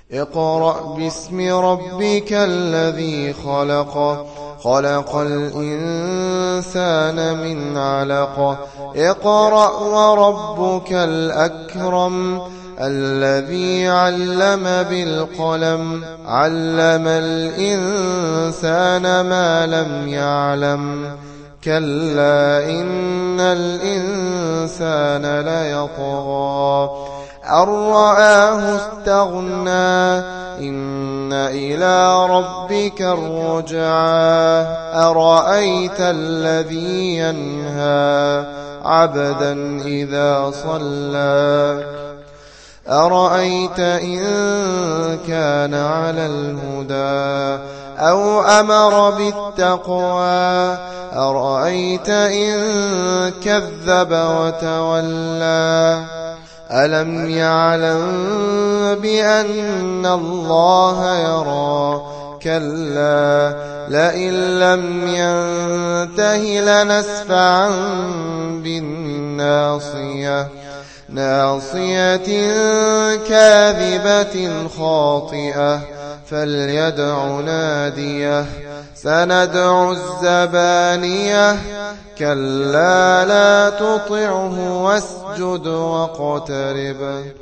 اقرأ باسم ربك الذي خلق خلق الإنسان من علق اقرأ وربك الأكرم الذي علم بالقلم علم الإنسان ما لم يعلم كلا إن الإنسان ليطغى أن رآه استغنى إن إلى ربك الرجعى أرأيت الذي ينهى عبدا إذا صلى أرأيت إن كان على الهدى أو أمر بالتقوى أرأيت إن كذب وتولى ألم يعلم بأن الله يرى كلا لئن لم ينته لنسفعا بالناصية ناصية كاذبة خاطئة فليدع ناديه سندع الزبانية كلا لا تطعه واسجد واقترب